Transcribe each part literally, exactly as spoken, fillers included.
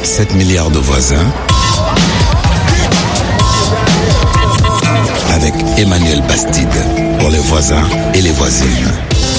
sept milliards de voisins avec Emmanuel Bastide pour les voisins et les voisines.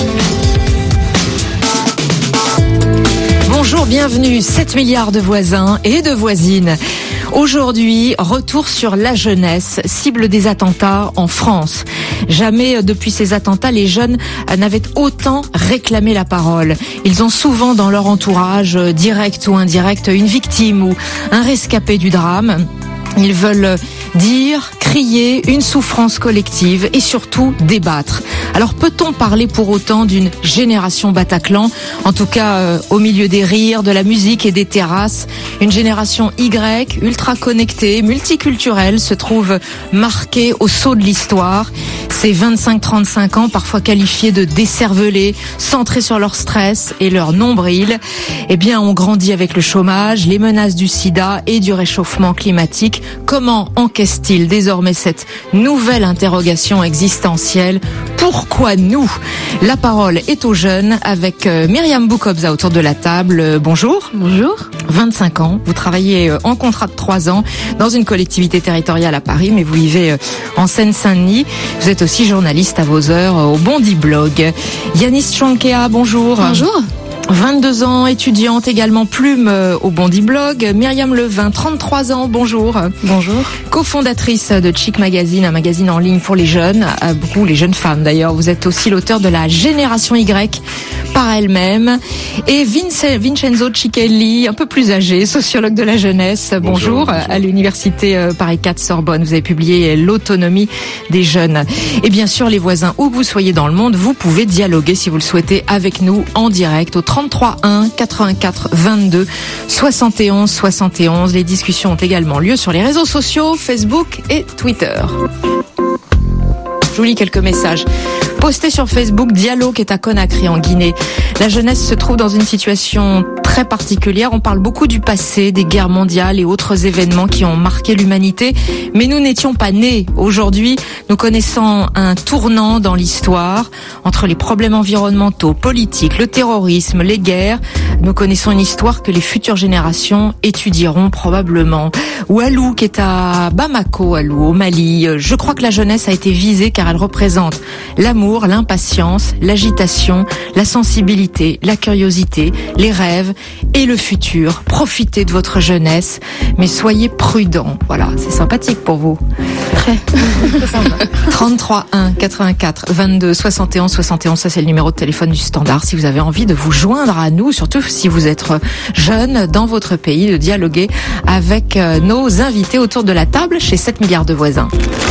Bonjour, bienvenue, sept milliards de voisins et de voisines. Aujourd'hui, retour sur la jeunesse, cible des attentats en France. Jamais depuis ces attentats, les jeunes n'avaient autant réclamé la parole. Ils ont souvent dans leur entourage, direct ou indirect, une victime ou un rescapé du drame. Ils veulent dire, crier, une souffrance collective et surtout débattre. Alors peut-on parler pour autant d'une génération Bataclan ? En tout cas, euh, au milieu des rires, de la musique et des terrasses, une génération Y, ultra connectée, multiculturelle, se trouve marquée au sceau de l'histoire. Ces vingt-cinq trente-cinq ans, parfois qualifiés de décervelés, centrés sur leur stress et leur nombril, eh bien, ont grandi avec le chômage, les menaces du sida et du réchauffement climatique. Comment encaissent-ils désormais cette nouvelle interrogation existentielle ? Pourquoi nous ? La parole est aux jeunes avec Myriam Boukobza autour de la table. Bonjour. Bonjour. vingt-cinq ans, vous travaillez en contrat de trois ans dans une collectivité territoriale à Paris, mais vous vivez en Seine-Saint-Denis. Vous êtes aussi journaliste à vos heures au Bondi Blog. Yanis Chankea, bonjour. Bonjour. vingt-deux ans, étudiante également, plume au Bondi Blog. Myriam Levin, trente-trois ans, bonjour. Bonjour. Cofondatrice de Chic Magazine, un magazine en ligne pour les jeunes, beaucoup les jeunes femmes d'ailleurs. Vous êtes aussi l'auteur de la Génération Y par elle-même. Et Vince, Vincenzo Cichelli, un peu plus âgé, sociologue de la jeunesse. Bonjour, bonjour, bonjour. À l'université Paris quatre Sorbonne. Vous avez publié L'autonomie des jeunes. Et bien sûr, les voisins, où que vous soyez dans le monde, vous pouvez dialoguer si vous le souhaitez avec nous en direct au trente-trois un quatre-vingt-quatre vingt-deux soixante et onze soixante et onze. Les discussions ont également lieu sur les réseaux sociaux, Facebook et Twitter. Je vous lis quelques messages. Posté sur Facebook, Diallo qui est à Conakry en Guinée. La jeunesse se trouve dans une situation très particulière. On parle beaucoup du passé, des guerres mondiales et autres événements qui ont marqué l'humanité. Mais nous n'étions pas nés. Aujourd'hui, nous connaissons un tournant dans l'histoire entre les problèmes environnementaux, politiques, le terrorisme, les guerres. Nous connaissons une histoire que les futures générations étudieront probablement. Walou qui est à Bamako, Walou, au Mali. Je crois que la jeunesse a été visée car elle représente l'amour, l'impatience, l'agitation, la sensibilité, la curiosité, les rêves et le futur. Profitez de votre jeunesse, mais soyez prudents. Voilà, c'est sympathique pour vous. Très. trente-trois un quatre-vingt-quatre vingt-deux soixante et onze soixante et onze, ça c'est le numéro de téléphone du standard. Si vous avez envie de vous joindre à nous, surtout si vous êtes jeune dans votre pays, de dialoguer avec nos invités autour de la table chez sept milliards de voisins.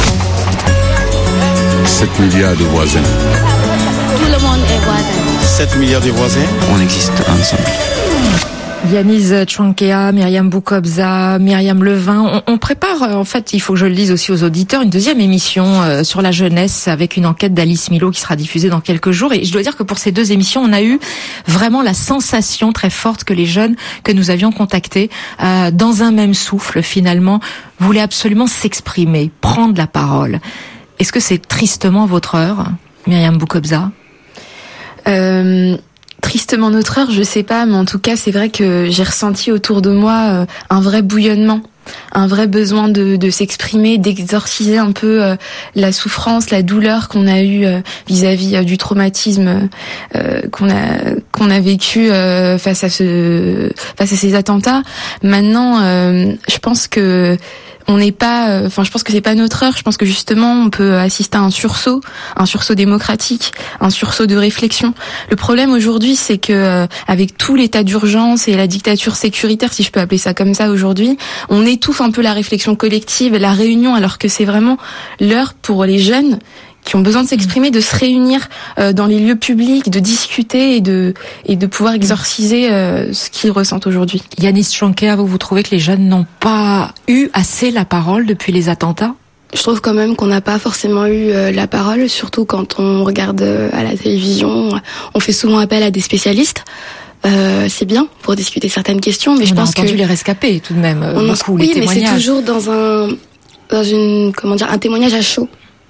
sept milliards de voisins. Tout le monde est voisin. sept milliards de voisins. On existe ensemble. Yanis Chankea, Myriam Boukobza, Myriam Levin. On, on prépare, en fait, il faut que je le dise aussi aux auditeurs, une deuxième émission euh, sur la jeunesse avec une enquête d'Alice Milo qui sera diffusée dans quelques jours. Et je dois dire que pour ces deux émissions, on a eu vraiment la sensation très forte que les jeunes que nous avions contactés, euh, dans un même souffle, finalement, voulaient absolument s'exprimer, prendre la parole. Est-ce que c'est tristement votre heure, Myriam Boukobza ? Euh... Tristement notre heure, je sais pas, mais en tout cas, c'est vrai que j'ai ressenti autour de moi euh, un vrai bouillonnement, un vrai besoin de, de s'exprimer, d'exorciser un peu euh, la souffrance, la douleur qu'on a eue euh, vis-à-vis euh, du traumatisme euh, qu'on a qu'on a vécu euh, face à ce face à ces attentats. Maintenant, euh, je pense que on n'est pas, enfin, je pense que c'est pas notre heure. Je pense que justement, on peut assister à un sursaut, un sursaut démocratique, un sursaut de réflexion. Le problème aujourd'hui, c'est que euh, avec tout l'état d'urgence et la dictature sécuritaire, si je peux appeler ça comme ça aujourd'hui, on étouffe un peu la réflexion collective, la réunion, alors que c'est vraiment l'heure pour les jeunes qui ont besoin de s'exprimer, de se réunir euh, dans les lieux publics, de discuter et de et de pouvoir exorciser euh, ce qu'ils ressentent aujourd'hui. Yanis Chankea, vous, vous trouvez que les jeunes n'ont pas eu assez la parole depuis les attentats ? Je trouve quand même qu'on n'a pas forcément eu euh, la parole, surtout quand on regarde euh, à la télévision. On fait souvent appel à des spécialistes. Euh, c'est bien pour discuter certaines questions, mais on je pense que... On a entendu les rescapés tout de même, on beaucoup, oui, les témoignages. Oui, mais c'est toujours dans un, dans une, comment dire, un témoignage à chaud.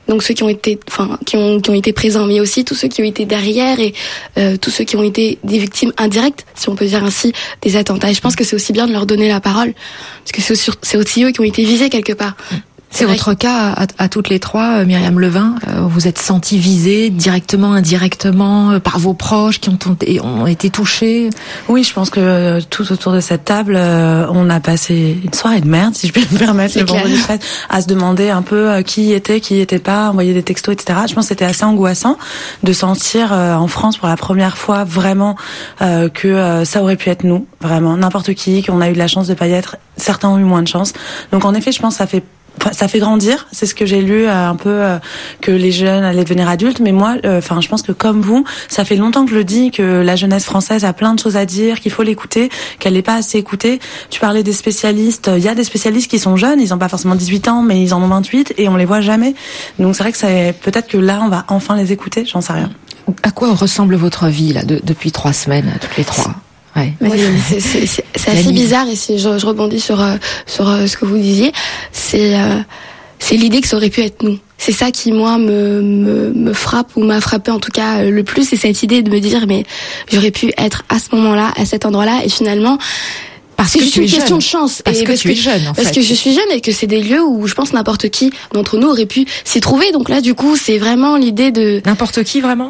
donc ceux qui ont été, enfin, qui ont qui ont été présents, mais aussi tous ceux qui ont été derrière et euh, tous ceux qui ont été des victimes indirectes, si on peut dire ainsi, des attentats. Et je pense que c'est aussi bien de leur donner la parole, parce que c'est aussi, c'est aussi eux qui ont été visés quelque part. C'est votre cas à, à toutes les trois, Myriam Levin. Vous êtes sentie visée directement, indirectement, par vos proches qui ont, ont été touchés? Oui, je pense que tout autour de cette table, on a passé une soirée de merde, si je peux me permettre, le vendredi treize, à se demander un peu qui était, qui était pas, envoyer des textos, et cetera. Je pense que c'était assez angoissant de sentir en France pour la première fois vraiment que ça aurait pu être nous, vraiment n'importe qui, qu'on a eu de la chance de pas y être. Certains ont eu moins de chance. Donc en effet, je pense que ça fait ça fait grandir, c'est ce que j'ai lu euh, un peu euh, que les jeunes allaient devenir adultes, mais moi enfin euh, je pense que comme vous, ça fait longtemps que je le dis, que la jeunesse française a plein de choses à dire, qu'il faut l'écouter, qu'elle n'est pas assez écoutée. Tu parlais des spécialistes, il y a des spécialistes qui sont jeunes, ils ont pas forcément dix-huit ans, mais ils en ont vingt-huit et on les voit jamais. Donc c'est vrai que c'est peut-être que là on va enfin les écouter, j'en sais rien. À quoi ressemble votre vie là de, depuis trois semaines, toutes les trois? Ouais. Ouais, c'est, c'est, c'est, c'est assez bizarre et si je, je rebondis sur euh, sur euh, ce que vous disiez, c'est euh, c'est l'idée que ça aurait pu être nous. C'est ça qui moi me me, me frappe ou m'a frappé en tout cas euh, le plus, c'est cette idée de me dire mais j'aurais pu être à ce moment-là, à cet endroit-là et finalement parce c'est que juste tu une es question jeune. de chance. Parce et que parce tu que, es jeune, en parce fait. que je suis jeune et que c'est des lieux où je pense n'importe qui d'entre nous aurait pu s'y trouver. Donc là, du coup, c'est vraiment l'idée de n'importe qui vraiment.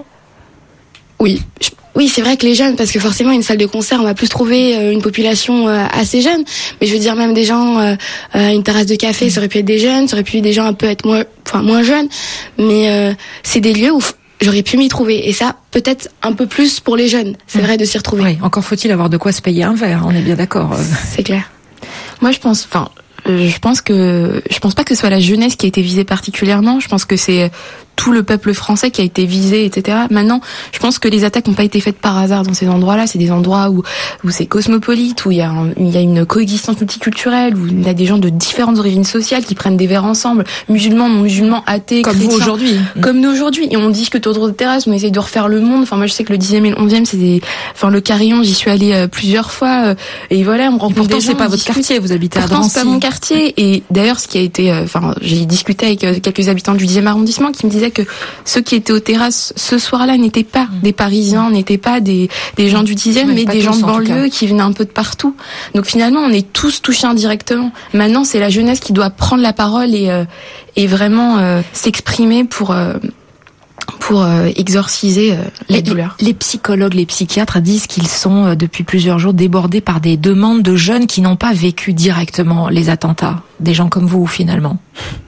Oui, je... oui, c'est vrai que les jeunes, parce que forcément une salle de concert, on va plus trouver euh, une population euh, assez jeune. Mais je veux dire même des gens, euh, euh, une terrasse de café, ça aurait pu être des jeunes, ça aurait pu être des gens un peu être moins, enfin moins jeunes. Mais euh, c'est des lieux où f- j'aurais pu m'y trouver. Et ça, peut-être un peu plus pour les jeunes. C'est mmh. vrai de s'y retrouver. Oui, encore faut-il avoir de quoi se payer un verre. On est bien d'accord. C'est clair. Moi, je pense, enfin, je pense que, je pense pas que ce soit la jeunesse qui a été visée particulièrement. Je pense que c'est tout le peuple français qui a été visé, et cetera. Maintenant, je pense que les attaques n'ont pas été faites par hasard dans ces endroits-là. C'est des endroits où où c'est cosmopolite, où il y a un, il y a une coexistence multiculturelle, où il y a des gens de différentes origines sociales qui prennent des verres ensemble, musulmans, non musulmans, athées, comme chrétiens, vous aujourd'hui, comme nous aujourd'hui. Et on discute autour de terrasse, on essaye de refaire le monde. Enfin, moi, je sais que le dixième et le onzième, c'est des, enfin, le Carillon, j'y suis allée euh, plusieurs fois. Euh, et voilà, on rencontre pourtant, des gens. c'est pas votre discute. quartier, vous habitez pourtant, à Drancy. C'est pas mon quartier. Et d'ailleurs, ce qui a été, enfin, euh, j'ai discuté avec euh, quelques habitants du dixième arrondissement qui me disaient que ceux qui étaient aux terrasses ce soir-là n'étaient pas mmh. des Parisiens, n'étaient pas des, des gens du dixième, mais des tous, gens de banlieue qui venaient un peu de partout. Donc finalement, on est tous touchés indirectement. Maintenant, c'est la jeunesse qui doit prendre la parole et, euh, et vraiment euh, s'exprimer pour... Euh, pour euh, exorciser euh, la les, douleur. Les psychologues, les psychiatres disent qu'ils sont euh, depuis plusieurs jours débordés par des demandes de jeunes qui n'ont pas vécu directement les attentats. Des gens comme vous, finalement.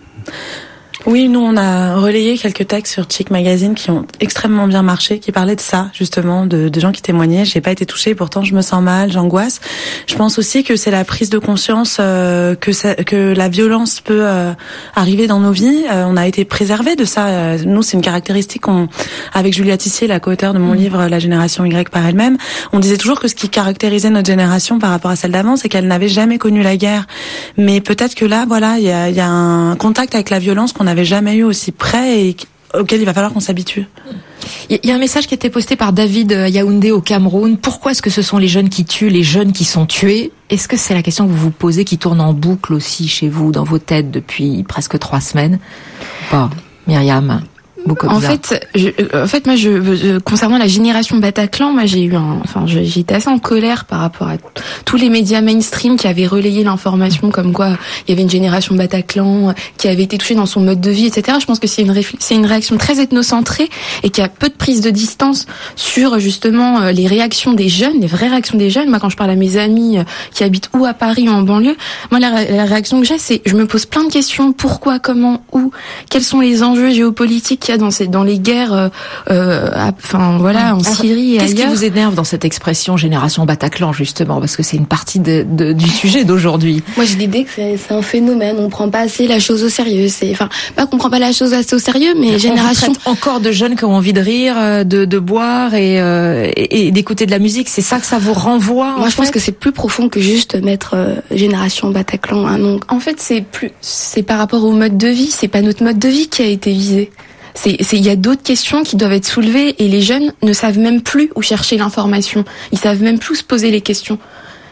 Oui, nous on a relayé quelques textes sur Chic Magazine qui ont extrêmement bien marché, qui parlaient de ça justement, de, de gens qui témoignaient. J'ai pas été touchée, pourtant je me sens mal, j'angoisse. Je pense aussi que c'est la prise de conscience euh, que ça, que la violence peut euh, arriver dans nos vies. Euh, on a été préservés de ça. Euh, nous, c'est une caractéristique qu'on, avec Julia Tissier, la co-auteure de mon mmh. livre La génération Y par elle-même, on disait toujours que ce qui caractérisait notre génération par rapport à celle d'avant, c'est qu'elle n'avait jamais connu la guerre. Mais peut-être que là, voilà, il y a, y a un contact avec la violence qu'on n'avait jamais eu aussi près et auquel il va falloir qu'on s'habitue. Il y a un message qui a été posté par David à Yaoundé au Cameroun. Pourquoi est-ce que ce sont les jeunes qui tuent, les jeunes qui sont tués? Est-ce que c'est la question que vous vous posez, qui tourne en boucle aussi chez vous, dans vos têtes depuis presque trois semaines? Bon, Myriam. En fait, je, en fait, moi, je, je, concernant la génération Bataclan, moi, j'ai eu un, enfin, j'ai été assez en colère par rapport à tous les médias mainstream qui avaient relayé l'information comme quoi il y avait une génération Bataclan qui avait été touchée dans son mode de vie, et cetera. Je pense que c'est une, réfl- c'est une réaction très ethnocentrée et qui a peu de prise de distance sur justement les réactions des jeunes, les vraies réactions des jeunes. Moi, quand je parle à mes amis qui habitent ou à Paris ou en banlieue, moi, la, la réaction que j'ai, c'est je me pose plein de questions. Pourquoi, comment, où, quels sont les enjeux géopolitiques qu'il y a dans ces, dans les guerres, euh, enfin voilà, en Alors, Syrie et qu'est-ce ailleurs. Qui vous énerve dans cette expression génération Bataclan justement, parce que c'est une partie de, de, du sujet d'aujourd'hui. Moi, j'ai l'idée que c'est, c'est un phénomène. On prend pas assez la chose au sérieux. C'est, enfin, pas qu'on prend pas la chose assez au sérieux, mais on génération. Encore de jeunes qui ont envie de rire, de, de boire et, euh, et, et d'écouter de la musique. C'est ça que ça vous renvoie. Moi, en je fait pense que c'est plus profond que juste mettre euh, génération Bataclan un nom. En fait, c'est plus, c'est par rapport au mode de vie. C'est pas notre mode de vie qui a été visé. C'est, c'est, il y a d'autres questions qui doivent être soulevées et les jeunes ne savent même plus où chercher l'information. Ils savent même plus se poser les questions.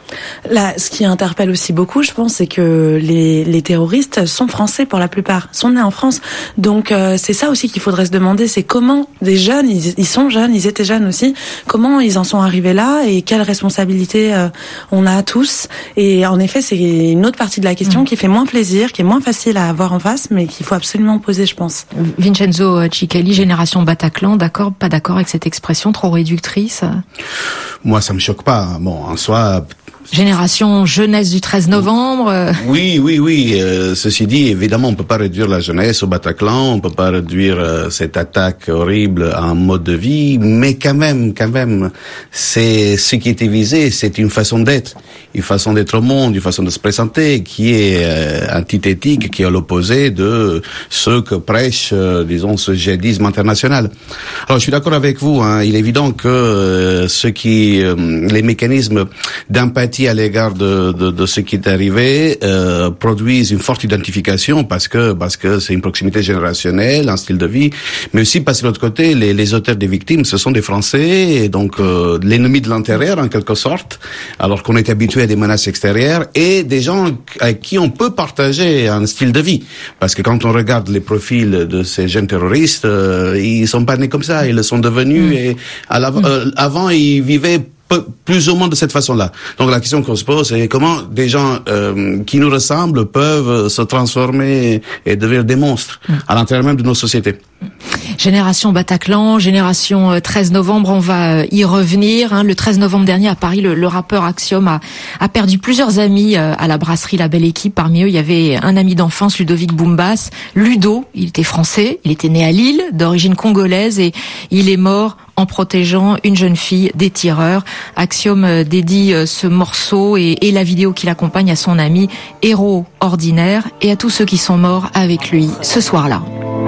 Là, ce qui interpelle aussi beaucoup, je pense, c'est que les, les terroristes sont français pour la plupart, sont nés en France. Donc euh, c'est ça aussi qu'il faudrait se demander, c'est comment des jeunes, ils, ils sont jeunes, ils étaient jeunes aussi, comment ils en sont arrivés là et quelle responsabilité euh, on a tous. Et en effet, c'est une autre partie de la question mmh. qui fait moins plaisir, qui est moins facile à avoir en face, mais qu'il faut absolument poser, je pense. Vincenzo Cicali, génération Bataclan, d'accord, pas d'accord avec cette expression trop réductrice? Moi, ça me choque pas. Bon, en soi... Génération jeunesse du treize novembre. Oui, oui, oui. Euh, ceci dit, évidemment, on peut pas réduire la jeunesse au Bataclan, on peut pas réduire euh, cette attaque horrible à un mode de vie, mais quand même, quand même, c'est ce qui était visé, c'est une façon d'être, une façon d'être au monde, une façon de se présenter, qui est euh, antithétique, qui est à l'opposé de ce que prêche, euh, disons, ce djihadisme international. Alors, je suis d'accord avec vous. Hein, il est évident que euh, ce qui, euh, les mécanismes d'empathie à l'égard de, de, de ce qui est arrivé euh, produisent une forte identification parce que parce que c'est une proximité générationnelle, un style de vie, mais aussi parce que de l'autre côté, les, les auteurs des victimes, ce sont des Français, et donc euh, l'ennemi de l'intérieur en quelque sorte, alors qu'on est habitué à des menaces extérieures, et des gens avec qui on peut partager un style de vie, parce que quand on regarde les profils de ces jeunes terroristes, euh, ils sont pas nés comme ça, ils le sont devenus, mmh. et à la, euh, avant ils vivaient plus ou moins de cette façon-là. Donc la question qu'on se pose, c'est comment des gens euh, qui nous ressemblent peuvent se transformer et devenir des monstres à l'intérieur même de nos sociétés. Génération Bataclan, génération treize novembre, on va y revenir. Hein. Le treize novembre dernier à Paris, le, le rappeur Axiom a, a perdu plusieurs amis à la brasserie La Belle Équipe. Parmi eux, il y avait un ami d'enfance, Ludovic Boumbas. Ludo, il était français, il était né à Lille, d'origine congolaise, et il est mort en protégeant une jeune fille des tireurs. Axiom dédie ce morceau et, et la vidéo qui l'accompagne à son ami Héros Ordinaire et à tous ceux qui sont morts avec lui ce soir-là.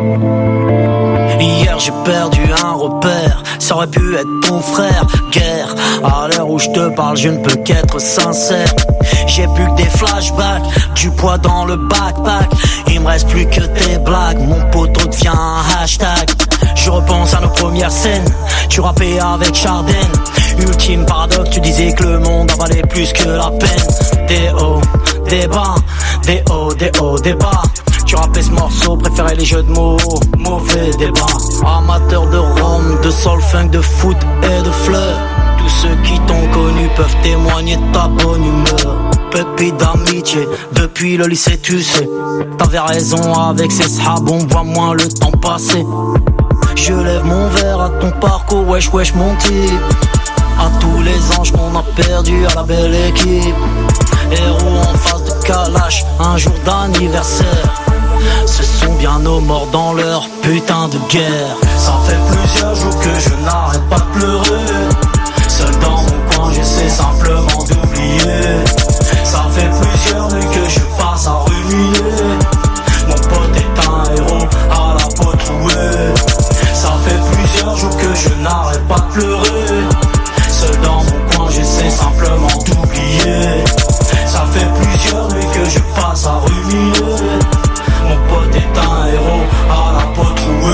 Hier j'ai perdu un repère, ça aurait pu être ton frère. Guerre, à l'heure où je te parle je ne peux qu'être sincère. J'ai plus que des flashbacks, du poids dans le backpack. Il me reste plus que tes blagues, mon poteau devient un hashtag. Je repense à nos premières scènes, tu rappais avec Chardin. Ultime paradoxe, tu disais que le monde en valait plus que la peine. Des hauts, des bas, des hauts, des hauts, des bas. Tu rappais ce morceau, préférais les jeux de mots, mauvais débat. Amateur de rhum, de soul funk, de foot et de fleurs. Tous ceux qui t'ont connu peuvent témoigner de ta bonne humeur. Pépite d'amitié, depuis le lycée tu sais. T'avais raison avec ces sahabs, on voit moins le temps passer. Je lève mon verre à ton parcours, wesh wesh mon type. À tous les anges qu'on a perdus à la belle équipe. Héros en face de Kalash, un jour d'anniversaire. Ce sont bien nos morts dans leur putain de guerre. Ça fait plusieurs jours que je n'arrête pas de pleurer. Seul dans mon coin j'essaie simplement d'oublier. Ça fait plusieurs nuits que je passe à ruminer. Mon pote est un héros à la peau trouée. Ça fait plusieurs jours que je n'arrête pas de pleurer. Seul dans mon coin j'essaie simplement d'oublier. Ça fait plusieurs nuits que je passe à ruminer. Mon pote est un héros à la peau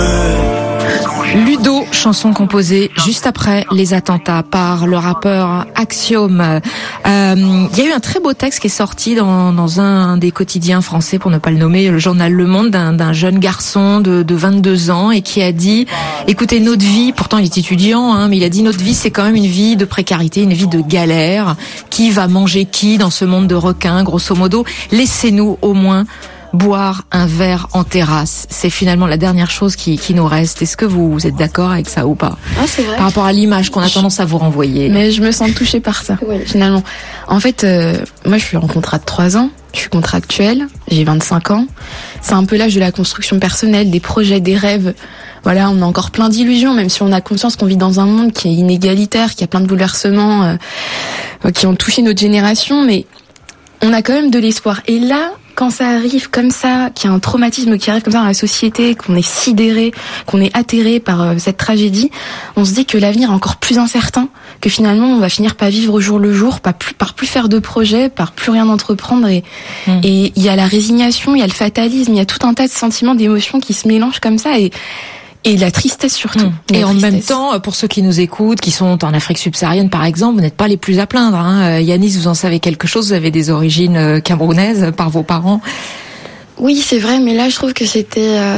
trouée. Ludo, chanson composée juste après les attentats par le rappeur Axiom. Euh, il y a eu un très beau texte qui est sorti dans, dans un des quotidiens français, pour ne pas le nommer, le journal Le Monde, d'un, d'un jeune garçon de, de vingt-deux ans, et qui a dit, écoutez, notre vie, pourtant il est étudiant, hein, mais il a dit, notre vie c'est quand même une vie de précarité, une vie de galère. Qui va manger qui dans ce monde de requins, grosso modo? Laissez-nous au moins boire un verre en terrasse. C'est finalement la dernière chose qui, qui nous reste. Est-ce que vous, vous êtes d'accord avec ça ou pas? Ah, c'est vrai. Par rapport à l'image qu'on a tendance à vous renvoyer. Mais je me sens touchée par ça, oui. Finalement. En fait, euh, moi je suis en contrat de trois ans, je suis contractuelle, j'ai vingt-cinq ans. C'est un peu l'âge de la construction personnelle, des projets, des rêves. Voilà, on a encore plein d'illusions, même si on a conscience qu'on vit dans un monde qui est inégalitaire, qui a plein de bouleversements euh, qui ont touché notre génération, mais on a quand même de l'espoir. Et là, quand ça arrive comme ça, qu'il y a un traumatisme qui arrive comme ça dans la société, qu'on est sidéré, qu'on est atterré par euh, cette tragédie, on se dit que l'avenir est encore plus incertain, que finalement on va finir par vivre au jour le jour, par plus, par plus faire de projets, par plus rien entreprendre. Et mmh. et il y a la résignation, il y a le fatalisme, il y a tout un tas de sentiments, d'émotions qui se mélangent comme ça. Et Et la tristesse surtout. Mmh. Et en même temps, pour ceux qui nous écoutent, qui sont en Afrique subsaharienne par exemple, vous n'êtes pas les plus à plaindre. Hein. Yanis, vous en savez quelque chose, vous avez des origines camerounaises par vos parents. Oui, c'est vrai, mais là je trouve que c'était... Euh,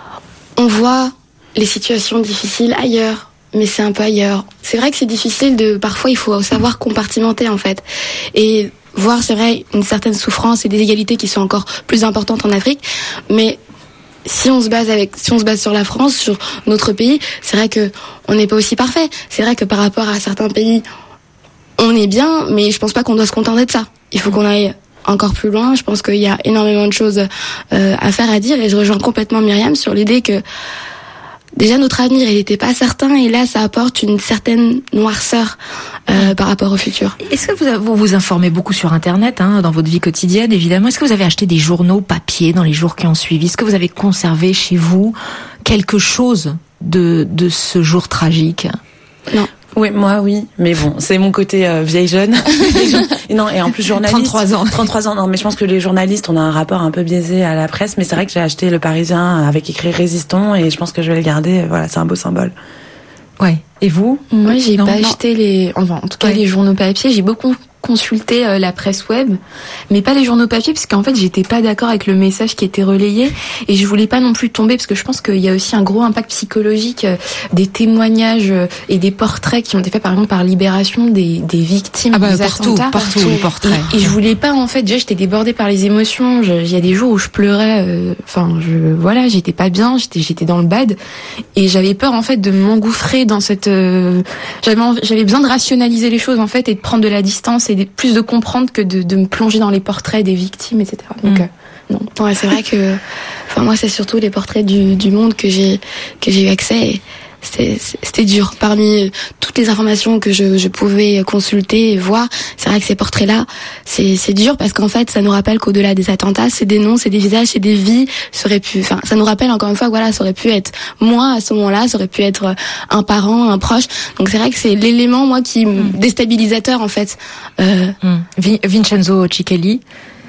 on voit les situations difficiles ailleurs, mais c'est un peu ailleurs. C'est vrai que c'est difficile de... Parfois il faut savoir compartimenter en fait. Et voir, c'est vrai, une certaine souffrance et des égalités qui sont encore plus importantes en Afrique, mais... Si on se base avec, si on se base sur la France, sur notre pays, c'est vrai que on n'est pas aussi parfait. C'est vrai que par rapport à certains pays, on est bien, mais je pense pas qu'on doit se contenter de ça. Il faut qu'on aille encore plus loin. Je pense qu'il y a énormément de choses euh, à faire, à dire, et je rejoins complètement Myriam sur l'idée que déjà notre avenir, il n'était pas certain, et là, ça apporte une certaine noirceur euh, par rapport au futur. Est-ce que vous vous, vous informez beaucoup sur Internet, hein, dans votre vie quotidienne, évidemment. Est-ce que vous avez acheté des journaux papier dans les jours qui ont suivi? Est-ce que vous avez conservé chez vous quelque chose de de ce jour tragique? Non. Oui, moi, oui. Mais bon, c'est mon côté euh, vieille jeune. Et non, et en plus journaliste. trente-trois ans. trente-trois ans. Non, mais je pense que les journalistes, on a un rapport un peu biaisé à la presse. Mais c'est vrai que j'ai acheté Le Parisien avec écrit Résistons, et je pense que je vais le garder. Voilà, c'est un beau symbole. Ouais. Et vous? Moi, j'ai non, pas non. acheté les, enfin, en tout cas, ouais. les journaux papier. J'ai beaucoup consulté euh, la presse web, mais pas les journaux papier, parce qu'en fait, j'étais pas d'accord avec le message qui était relayé, et je voulais pas non plus tomber, parce que je pense qu'il y a aussi un gros impact psychologique euh, des témoignages euh, et des portraits qui ont été faits, par exemple, par Libération des, des victimes Ah bah, des partout, attentats. partout, les portraits. Et, et je voulais pas, en fait, déjà, j'étais débordée par les émotions. Je- Il y a des jours où je pleurais, enfin, je, voilà, j'étais pas bien, j'étais, j'étais dans le bad, et j'avais peur, en fait, de m'engouffrer dans cette, euh, j'avais, env- j'avais besoin de rationaliser les choses, en fait, et de prendre de la distance et de, plus de comprendre que de, de me plonger dans les portraits des victimes, et cetera. Donc, Mm. euh, non. Ouais, c'est vrai que, enfin moi, c'est surtout les portraits du, du monde que j'ai que j'ai eu accès. Et c'était c'était dur. Parmi toutes les informations que je, je pouvais consulter et voir, c'est vrai que ces portraits-là, c'est c'est dur parce qu'en fait, ça nous rappelle qu'au-delà des attentats, c'est des noms, c'est des visages, c'est des vies. Ça aurait pu, enfin, ça nous rappelle encore une fois, voilà, ça aurait pu être moi à ce moment-là, ça aurait pu être un parent, un proche. Donc c'est vrai que c'est l'élément moi qui Mm. déstabilisateur en fait. Euh, Mm. Vi- Vincenzo Cichelli.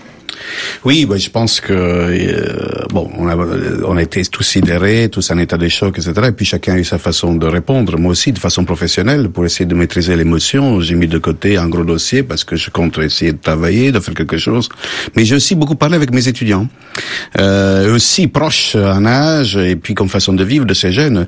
Oui, bah, je pense que euh, bon, on a, on a été tous sidérés, tous en état de choc, et cetera. Et puis chacun a eu sa façon de répondre. Moi aussi, de façon professionnelle, pour essayer de maîtriser l'émotion, j'ai mis de côté un gros dossier parce que je compte essayer de travailler, de faire quelque chose. Mais j'ai aussi beaucoup parlé avec mes étudiants, euh, aussi proches en âge et puis comme façon de vivre de ces jeunes.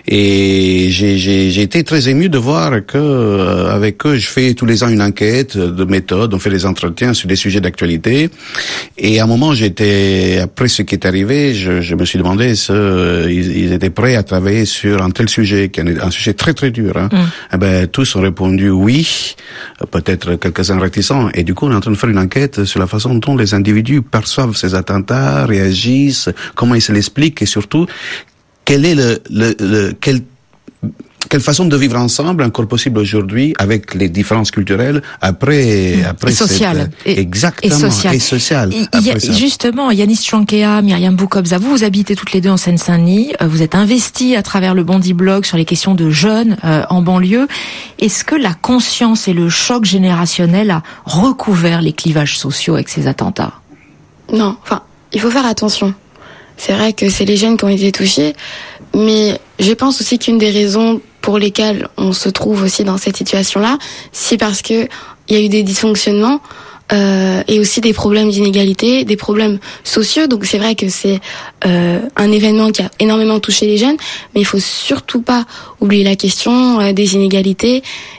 Et j'ai, j'ai, j'ai été très ému de voir que euh, avec eux, je fais tous les ans une enquête de méthode, on fait des entretiens sur des sujets d'actualité. Et à un moment, j'étais, après ce qui est arrivé, je, je me suis demandé si euh, ils, ils étaient prêts à travailler sur un tel sujet, qui est un sujet très très dur. Hein. Mm. Eh ben, tous ont répondu oui, peut-être quelques-uns réticents. Et du coup, on est en train de faire une enquête sur la façon dont les individus perçoivent ces attentats, réagissent, comment ils se l'expliquent, et surtout, quel est le, le, le quel quelle façon de vivre ensemble encore possible aujourd'hui avec les différences culturelles après mmh. après sociale cette, et, exactement et sociale et sociale il y a, justement Yanis Chankea, Myriam Boukobza, vous vous habitez toutes les deux en Seine-Saint-Denis, vous êtes investis à travers le Bondi Blog sur les questions de jeunes euh, en banlieue. Est-ce que la conscience et le choc générationnel a recouvert les clivages sociaux avec ces attentats? Non, enfin, il faut faire attention. C'est vrai que c'est les jeunes qui ont été touchés, mais je pense aussi qu'une des raisons pour lesquelles on se trouve aussi dans cette situation-là, c'est parce que il y a eu des dysfonctionnements euh, et aussi des problèmes d'inégalité, des problèmes sociaux. Donc c'est vrai que c'est euh, un événement qui a énormément touché les jeunes, mais il faut surtout pas oublier la question euh, des inégalités.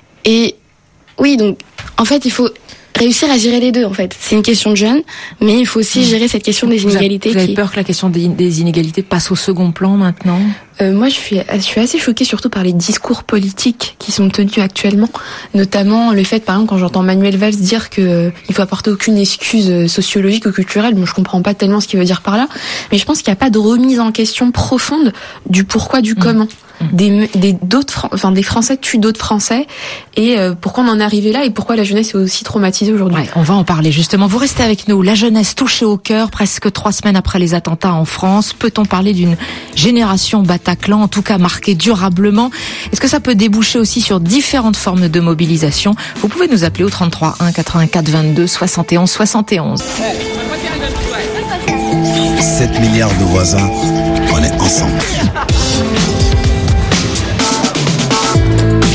Et oui, donc en fait, il faut réussir à gérer les deux, en fait. C'est une question de jeunes, mais il faut aussi gérer cette question des inégalités. Vous avez qui... peur que la question des, des inégalités passe au second plan maintenant? Euh, moi, je suis, je suis assez choquée surtout par les discours politiques qui sont tenus actuellement, notamment le fait, par exemple, quand j'entends Manuel Valls dire que euh, il faut apporter aucune excuse sociologique ou culturelle. Bon, je comprends pas tellement ce qu'il veut dire par là, mais je pense qu'il n'y a pas de remise en question profonde du pourquoi, du comment. Mmh. Des, des d'autres, enfin des Français tuent d'autres Français, et euh, pourquoi on en est arrivé là et pourquoi la jeunesse est aussi traumatisée aujourd'hui. Ouais, on va en parler justement. Vous restez avec nous. La jeunesse touchée au cœur, presque trois semaines après les attentats en France. Peut-on parler d'une génération Bataclan, en tout cas marquée durablement? Est-ce que ça peut déboucher aussi sur différentes formes de mobilisation? Vous pouvez nous appeler au trente-trois un quatre-vingt-quatre vingt-deux soixante et onze soixante et onze. sept milliards de voisins, on est ensemble.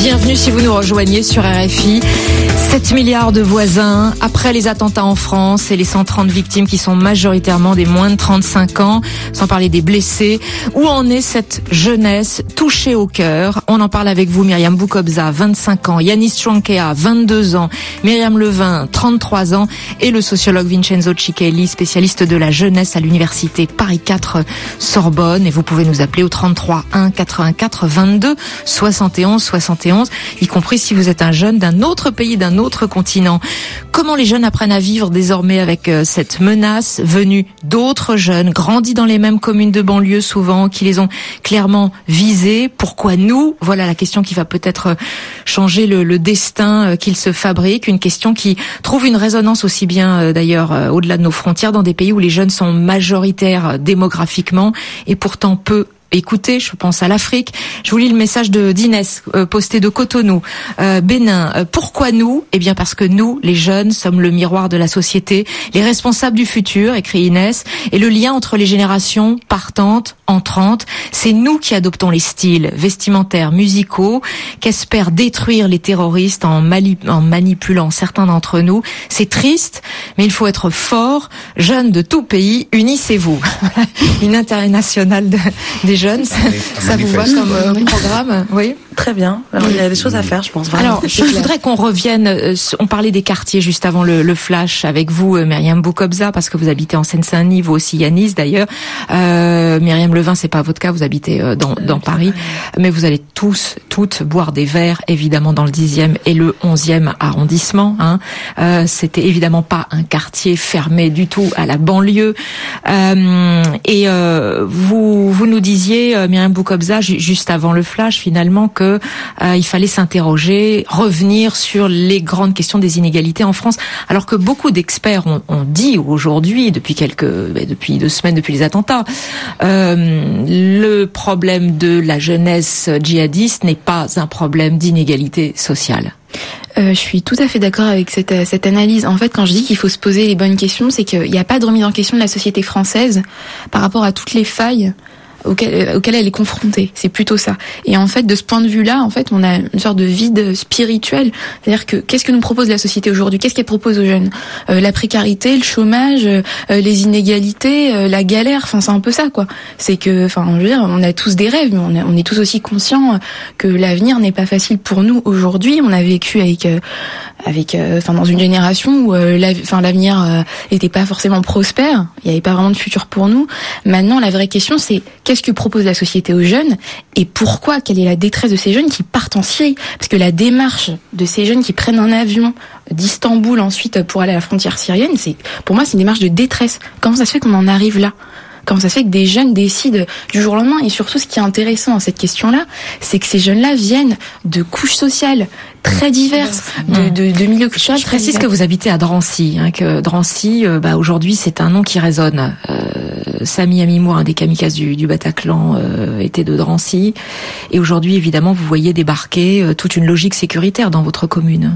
Bienvenue si vous nous rejoignez sur R F I. sept milliards de voisins, après les attentats en France et les cent trente victimes qui sont majoritairement des moins de trente-cinq ans, sans parler des blessés. Où en est cette jeunesse touchée au cœur? On en parle avec vous, Myriam Boukobza, vingt-cinq ans, Yanis Chouankea, vingt-deux ans, Myriam Levin, trente-trois ans, et le sociologue Vincenzo Cichelli, spécialiste de la jeunesse à l'université Paris quatre Sorbonne. Et vous pouvez nous appeler au trente-trois un quatre-vingt-quatre vingt-deux soixante et onze soixante et onze, y compris si vous êtes un jeune d'un autre pays, d'un autre continent. Comment les jeunes apprennent à vivre désormais avec euh, cette menace venue d'autres jeunes, grandis dans les mêmes communes de banlieue souvent, qui les ont clairement visés? Pourquoi nous? Voilà la question qui va peut-être changer le, le destin euh, qu'ils se fabriquent, une question qui trouve une résonance aussi bien euh, d'ailleurs euh, au-delà de nos frontières, dans des pays où les jeunes sont majoritaires euh, démographiquement et pourtant peu écoutez, je pense à l'Afrique. Je vous lis le message de d'Inès, euh, posté de Cotonou, euh, Bénin. Euh, pourquoi nous? Eh bien parce que nous, les jeunes, sommes le miroir de la société, les responsables du futur, écrit Inès, et le lien entre les générations partantes, entrantes. C'est nous qui adoptons les styles vestimentaires, musicaux, qu'espèrent détruire les terroristes en, mali- en manipulant certains d'entre nous. C'est triste, mais il faut être fort. Jeunes de tout pays, unissez-vous. Une internationale de, des jeunes, ça, ça vous va comme euh, programme? Oui, très bien. Alors, il y a des choses à faire, je pense. Vraiment. Alors, je voudrais qu'on revienne. Euh, on parlait des quartiers juste avant le, le flash avec vous, euh, Myriam Boukobza, parce que vous habitez en Seine-Saint-Denis, vous aussi, Yanis d'ailleurs. Euh, Myriam Levin, c'est pas votre cas, vous habitez euh, dans, dans Paris, mais vous allez tous, toutes boire des verres, évidemment, dans le dixième et le onzième arrondissement. Hein. Euh, c'était évidemment pas un quartier fermé du tout à la banlieue. Euh, et euh, vous, vous nous disiez, euh, Myriam Boukobza, ju- juste avant le flash, finalement, que euh, il fallait s'interroger, revenir sur les grandes questions des inégalités en France, alors que beaucoup d'experts ont, ont dit aujourd'hui, depuis quelques, bah, depuis deux semaines, depuis les attentats, euh, le problème de la jeunesse djihadiste n'est pas un problème d'inégalité sociale. Euh, je suis tout à fait d'accord avec cette, cette analyse. En fait, quand je dis qu'il faut se poser les bonnes questions, c'est qu'il n'y a pas de remise en question de la société française par rapport à toutes les failles auquel, auquel elle est confrontée. C'est plutôt ça. Et en fait, de ce point de vue-là, en fait, on a une sorte de vide spirituel. C'est-à-dire que qu'est-ce que nous propose la société aujourd'hui? Qu'est-ce qu'elle propose aux jeunes? euh, La précarité, le chômage, euh, les inégalités, euh, la galère. Enfin, c'est un peu ça, quoi. C'est que, enfin, je veux dire, on a tous des rêves, mais on, a, on est tous aussi conscients que l'avenir n'est pas facile pour nous aujourd'hui. On a vécu avec, euh, avec, euh, enfin, dans une génération où, euh, la, enfin, l'avenir euh, était pas forcément prospère. Il n'y avait pas vraiment de futur pour nous. Maintenant, la vraie question, c'est qu'est-ce que propose la société aux jeunes et pourquoi? Quelle est la détresse de ces jeunes qui partent en Syrie? Parce que la démarche de ces jeunes qui prennent un avion d'Istanbul ensuite pour aller à la frontière syrienne, c'est, pour moi, c'est une démarche de détresse. Comment ça se fait qu'on en arrive là? Comment ça se fait que des jeunes décident du jour au lendemain? Et surtout, ce qui est intéressant dans cette question-là, c'est que ces jeunes-là viennent de couches sociales très diverses, de, de, de milieux culturels. Je précise que vous habitez à Drancy, hein, que Drancy, euh, bah, aujourd'hui, c'est un nom qui résonne. Euh, Sami Amimour, un des kamikazes du, du Bataclan, euh, était de Drancy. Et aujourd'hui, évidemment, vous voyez débarquer euh, toute une logique sécuritaire dans votre commune.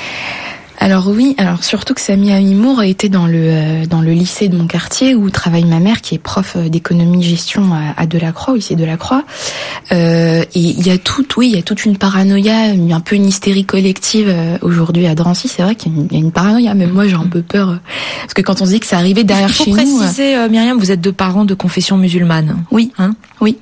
Alors oui, alors surtout que Sami Amimour était dans le euh, dans le lycée de mon quartier où travaille ma mère qui est prof d'économie gestion à, à Delacroix, au lycée Delacroix. Euh, et il y a tout, oui, il y a toute une paranoïa, un peu une hystérie collective euh, aujourd'hui à Drancy. C'est vrai qu'il y a une, il y a une paranoïa. Même moi, j'ai un peu peur euh, parce que quand on se dit que c'est arrivé derrière chez nous. Il faut préciser, euh, Myriam, vous êtes deux parents de confession musulmane. Oui, hein, oui.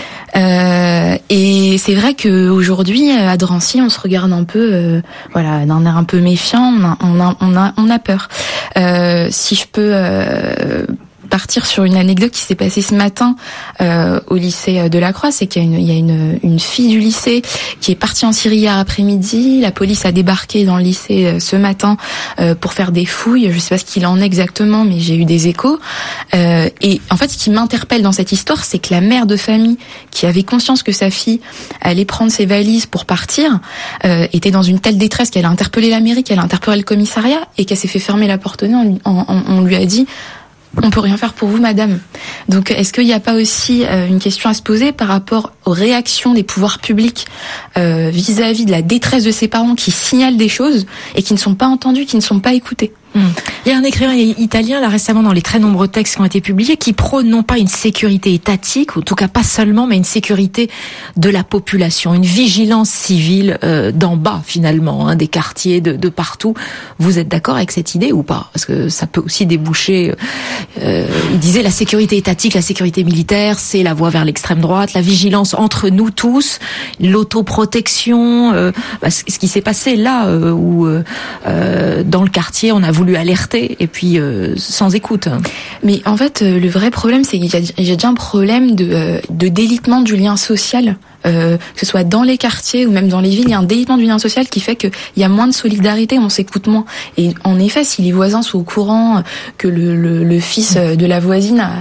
Euh, et c'est vrai que aujourd'hui à Drancy, on se regarde un peu, euh, voilà, d'un air un peu méfiant. On a, on a, on a, on a peur. Euh, si je peux euh, partir sur une anecdote qui s'est passée ce matin euh, au lycée Delacroix, c'est qu'il y a, une, il y a une, une fille du lycée qui est partie en Syrie hier après-midi. La police a débarqué dans le lycée euh, ce matin euh, pour faire des fouilles. Je sais pas ce qu'il en est exactement, mais j'ai eu des échos. Euh, et en fait, ce qui m'interpelle dans cette histoire, c'est que la mère de famille, qui avait conscience que sa fille allait prendre ses valises pour partir, euh, était dans une telle détresse qu'elle a interpellé la mairie, qu'elle a interpellé le commissariat et qu'elle s'est fait fermer la porte au nez. On, on, on lui a dit: on peut rien faire pour vous, madame. Donc, est-ce qu'il n'y a pas aussi euh, une question à se poser par rapport aux réactions des pouvoirs publics euh, vis-à-vis de la détresse de ses parents qui signalent des choses et qui ne sont pas entendues, qui ne sont pas écoutées. Il y a un écrivain italien, là récemment, dans les très nombreux textes qui ont été publiés, qui prône non pas une sécurité étatique, ou en tout cas pas seulement, mais une sécurité de la population, une vigilance civile euh, d'en bas finalement, hein, des quartiers, de, de partout. Vous êtes d'accord avec cette idée ou pas? Parce que ça peut aussi déboucher. Euh, il disait la sécurité étatique, la sécurité militaire, c'est la voie vers l'extrême droite, la vigilance entre nous tous, l'autoprotection, euh, bah, ce qui s'est passé là euh, où euh, dans le quartier on a voulu alerter et puis euh, sans écoute. Mais en fait, euh, le vrai problème, c'est qu'il y a, il y a déjà un problème de, euh, de délitement du lien social, euh, que ce soit dans les quartiers ou même dans les villes. Il y a un délitement du lien social qui fait qu'il y a moins de solidarité, on s'écoute moins. Et en effet, si les voisins sont au courant que le, le, le fils de la voisine a,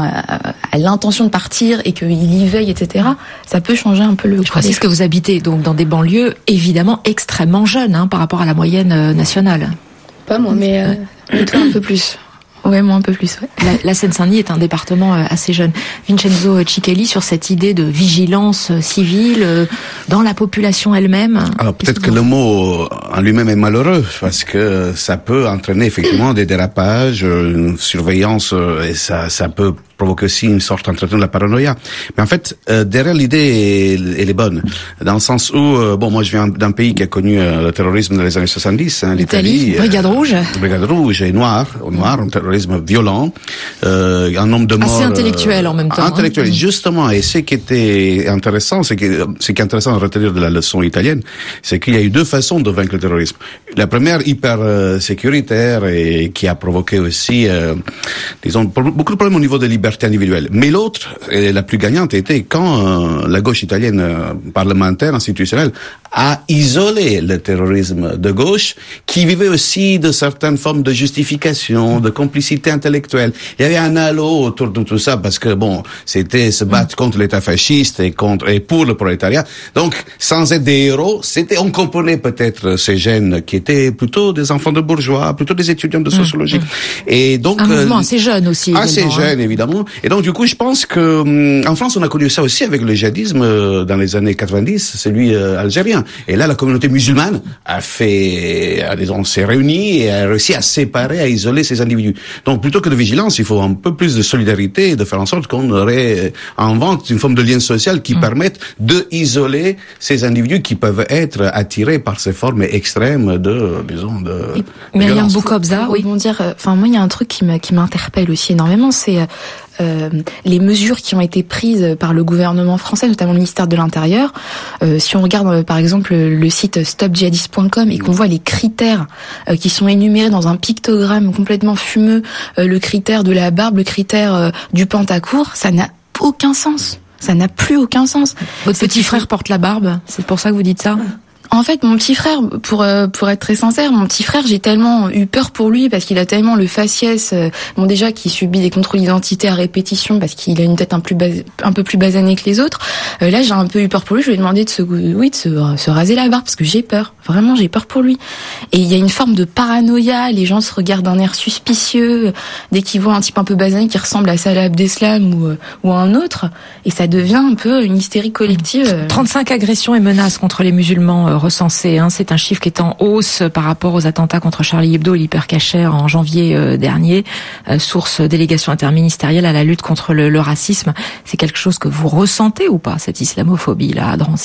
a, a l'intention de partir et qu'il y veille, et cetera, ça peut changer un peu le... Je précise que vous habitez donc dans des banlieues évidemment extrêmement jeunes hein, par rapport à la moyenne nationale. Pas moi, mais, euh, mais toi un peu plus. Ouais, moi un peu plus, ouais. La, la Seine-Saint-Denis est un département euh, assez jeune. Vincenzo Cichelli, sur cette idée de vigilance euh, civile euh, dans la population elle-même. Alors peut-être que le mot en lui-même est malheureux, parce que ça peut entraîner effectivement des dérapages, une surveillance, et ça, ça peut provoque aussi une sorte d'entretien de la paranoïa. Mais en fait, euh, derrière l'idée, elle est bonne. Dans le sens où, euh, bon, moi je viens d'un pays qui a connu euh, le terrorisme dans les années soixante-dix, hein, l'Italie. Brigade euh, Rouge. Brigade Rouge et Noir, au Noir, un terrorisme violent, euh, un nombre de morts. Assez intellectuel en même temps. Intellectuel, hein. Justement. Et ce qui était intéressant, c'est que, ce qui est intéressant à retenir de la leçon italienne, c'est qu'il y a eu deux façons de vaincre le terrorisme. La première, hyper euh, sécuritaire et qui a provoqué aussi, euh, disons, beaucoup de problèmes au niveau de liberté individuelle. Mais l'autre, et la plus gagnante, était quand euh, la gauche italienne euh, parlementaire, institutionnelle, a isolé le terrorisme de gauche, qui vivait aussi de certaines formes de justification, de complicité intellectuelle. Il y avait un halo autour de tout ça, parce que bon, c'était se battre contre l'État fasciste et contre et pour le prolétariat. Donc, sans être des héros, c'était, on comprenait peut-être ces jeunes qui étaient plutôt des enfants de bourgeois, plutôt des étudiants de sociologie. Mmh. Et donc, un mouvement euh, assez jeune aussi. Assez également, jeune, hein. évidemment. Et donc, du coup, je pense que en France, on a connu ça aussi avec le djihadisme euh, dans les années quatre-vingt-dix, celui euh, algérien. Et là, la communauté musulmane a fait, a, disons, s'est réunie et a réussi à séparer, à isoler ces individus. Donc, plutôt que de vigilance, il faut un peu plus de solidarité et de faire en sorte qu'on aurait invente une forme de lien social qui mmh. permette de isoler ces individus qui peuvent être attirés par ces formes extrêmes de, disons, de. Et Myriam Boukobza, oui. Bon dire, enfin, moi, il y a un truc qui me, qui m'interpelle aussi énormément, c'est Euh, les mesures qui ont été prises par le gouvernement français, notamment le ministère de l'Intérieur. Euh, si on regarde euh, par exemple le site stop djihadistes point com et qu'on voit les critères euh, qui sont énumérés dans un pictogramme complètement fumeux, euh, le critère de la barbe, le critère euh, du pantacourt, ça n'a aucun sens. Ça n'a plus aucun sens. Votre petit frère porte la barbe, c'est pour ça que vous dites ça ? En fait, mon petit frère, pour euh, pour être très sincère, mon petit frère, j'ai tellement eu peur pour lui parce qu'il a tellement le faciès, euh, bon déjà qui subit des contrôles d'identité à répétition parce qu'il a une tête un plus bas, un peu plus basanée que les autres. Euh, là, j'ai un peu eu peur pour lui. Je lui ai demandé de se oui de se, se raser la barbe parce que j'ai peur. Vraiment, j'ai peur pour lui. Et il y a une forme de paranoïa. Les gens se regardent d'un air suspicieux dès qu'ils voient un type un peu basané qui ressemble à Salah Abdeslam ou ou à un autre. Et ça devient un peu une hystérie collective. trente-cinq agressions et menaces contre les musulmans recensés, hein. C'est un chiffre qui est en hausse par rapport aux attentats contre Charlie Hebdo et l'Hypercacher en janvier euh, dernier. Euh, source délégation interministérielle à la lutte contre le, le racisme. C'est quelque chose que vous ressentez ou pas, cette islamophobie là à Drancy ?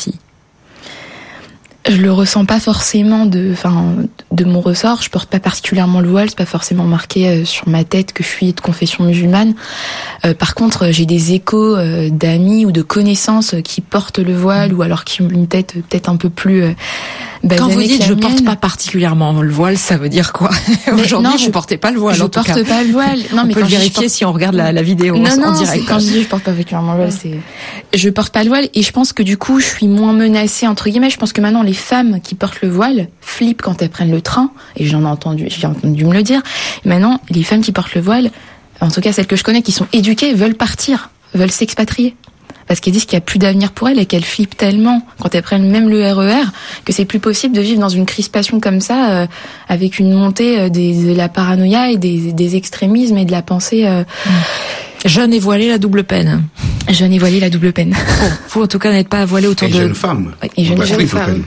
Je le ressens pas forcément de, enfin, de mon ressort. Je porte pas particulièrement le voile, c'est pas forcément marqué euh, sur ma tête que je suis de confession musulmane. Euh, par contre, j'ai des échos euh, d'amis ou de connaissances qui portent le voile ou alors qui ont une tête peut-être un peu plus euh, Quand vous dites je porte pas particulièrement le voile, ça veut dire quoi? Aujourd'hui, non, vous je, portez pas le voile. Je en porte tout cas. pas le voile. Non, on mais peut quand le vérifier porte... si on regarde la, la vidéo non, en, non, en direct. Quand je dis je porte pas particulièrement le voile, c'est je porte pas le voile et je pense que du coup, je suis moins menacée entre guillemets. Je pense que maintenant, les femmes qui portent le voile flippent quand elles prennent le train et j'en ai entendu, j'ai entendu me le dire. Et maintenant, les femmes qui portent le voile, en tout cas celles que je connais, qui sont éduquées, veulent partir, veulent s'expatrier. Parce qu'elles disent qu'il n'y a plus d'avenir pour elles et qu'elles flippent tellement quand elles prennent même le R E R que c'est plus possible de vivre dans une crispation comme ça euh, avec une montée euh, des, de la paranoïa et des, des extrémismes et de la pensée. Euh, mmh. Jeune et voilée, la double peine. Jeune et voilée, la double peine. Bon, vous en tout cas n'êtes pas voilée autour et de... jeune femme. Oui, et jeune, jeune femme.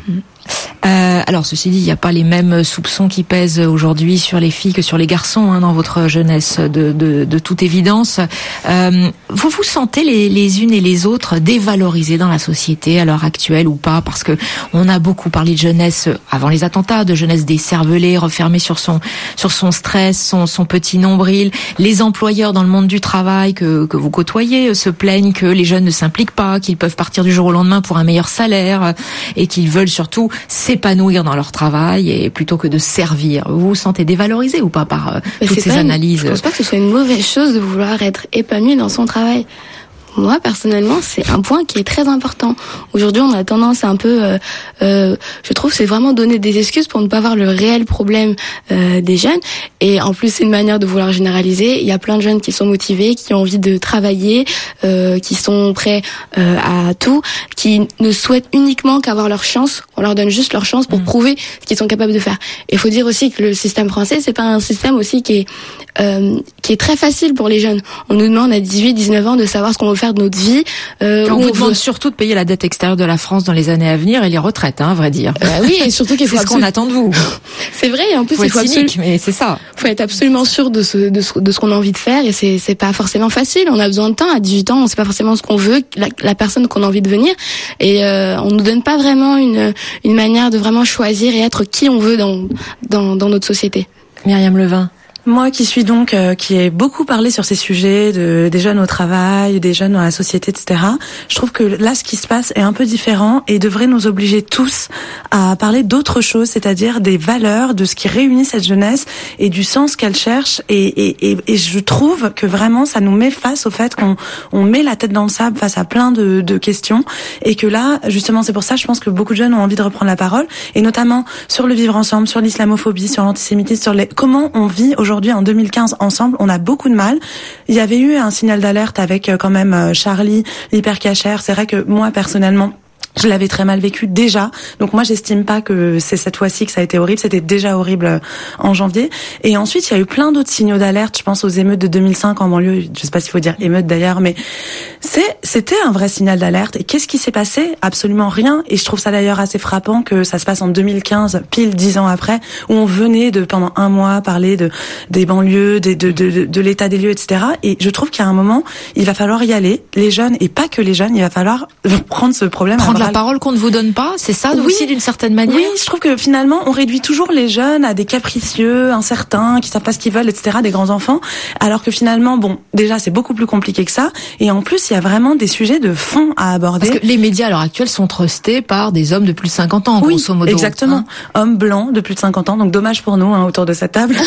Euh, alors, ceci dit, il n'y a pas les mêmes soupçons qui pèsent aujourd'hui sur les filles que sur les garçons hein, dans votre jeunesse, de, de, de toute évidence. Euh, vous vous sentez les, les unes et les autres dévalorisées dans la société à l'heure actuelle ou pas? Parce que on a beaucoup parlé de jeunesse avant les attentats, de jeunesse décervelée, refermée sur son sur son stress, son, son petit nombril. Les employeurs dans le monde du travail que, que vous côtoyez se plaignent que les jeunes ne s'impliquent pas, qu'ils peuvent partir du jour au lendemain pour un meilleur salaire et qu'ils veulent surtout s'épanouir dans leur travail et plutôt que de servir. Vous vous sentez dévalorisé ou pas par euh, toutes ces analyses? Je pense pas que ce soit une mauvaise chose de vouloir être épanoui dans son travail. Moi, personnellement, c'est un point qui est très important. Aujourd'hui, on a tendance à un peu, euh, euh, je trouve, c'est vraiment donner des excuses pour ne pas voir le réel problème euh, des jeunes. Et en plus, c'est une manière de vouloir généraliser. Il y a plein de jeunes qui sont motivés, qui ont envie de travailler, euh, qui sont prêts euh, à tout, qui ne souhaitent uniquement qu'avoir leur chance. On leur donne juste leur chance pour mmh. prouver ce qu'ils sont capables de faire. Et il faut dire aussi que le système français, c'est pas un système aussi qui est euh, qui est très facile pour les jeunes. On nous demande à dix-huit, dix-neuf ans de savoir ce qu'on veut faire de notre vie. Euh, on vous demande veut... surtout de payer la dette extérieure de la France dans les années à venir et les retraites, hein, à vrai dire. Euh, oui, et surtout qu'il faut. C'est ce qu'on attend de vous. C'est vrai, et en plus faut il faut être cynique, absolu... mais c'est ça. Faut être absolument sûr de ce de ce, de ce qu'on a envie de faire, et c'est c'est pas forcément facile. On a besoin de temps. À dix-huit ans, on sait pas forcément ce qu'on veut, la, la personne qu'on a envie de devenir, et euh, on nous donne pas vraiment une une manière de vraiment choisir et être qui on veut dans dans dans notre société. Myriam Levin. Moi qui suis donc, euh, qui ai beaucoup parlé sur ces sujets, de, des jeunes au travail, des jeunes dans la société, et cetera, je trouve que là, ce qui se passe est un peu différent et devrait nous obliger tous à parler d'autre chose, c'est-à-dire des valeurs, de ce qui réunit cette jeunesse et du sens qu'elle cherche. Et, et, et, et je trouve que vraiment, ça nous met face au fait qu'on on met la tête dans le sable face à plein de, de questions, et que là, justement, c'est pour ça, je pense que beaucoup de jeunes ont envie de reprendre la parole, et notamment sur le vivre ensemble, sur l'islamophobie, sur l'antisémitisme, sur les comment on vit aujourd'hui. Aujourd'hui, en deux mille quinze, ensemble, on a beaucoup de mal. Il y avait eu un signal d'alerte avec quand même Charlie, l'hypercachère. C'est vrai que moi, personnellement, je l'avais très mal vécu déjà. Donc moi, j'estime pas que c'est cette fois-ci que ça a été horrible. C'était déjà horrible en janvier. Et ensuite, il y a eu plein d'autres signaux d'alerte. Je pense aux émeutes de deux mille cinq en banlieue. Je sais pas s'il faut dire émeutes d'ailleurs, mais c'est, c'était un vrai signal d'alerte. Et qu'est-ce qui s'est passé? Absolument rien. Et je trouve ça d'ailleurs assez frappant que ça se passe en deux mille quinze, pile dix ans après, où on venait de, pendant un mois, parler de, des banlieues, des, de, de, de, de l'état des lieux, et cetera. Et je trouve qu'à un moment, il va falloir y aller. Les jeunes, et pas que les jeunes, il va falloir prendre ce problème. Prendre la parole qu'on ne vous donne pas, c'est ça, oui, aussi d'une certaine manière. Oui, je trouve que finalement on réduit toujours les jeunes à des capricieux, incertains, qui savent pas ce qu'ils veulent, et cetera, des grands enfants, alors que finalement, bon, déjà c'est beaucoup plus compliqué que ça, et en plus il y a vraiment des sujets de fond à aborder. Parce que les médias à l'heure actuelle sont trustés par des hommes de plus de cinquante ans, oui, grosso modo. Exactement, hein. Hommes blancs de plus de cinquante ans, donc dommage pour nous hein, autour de cette table.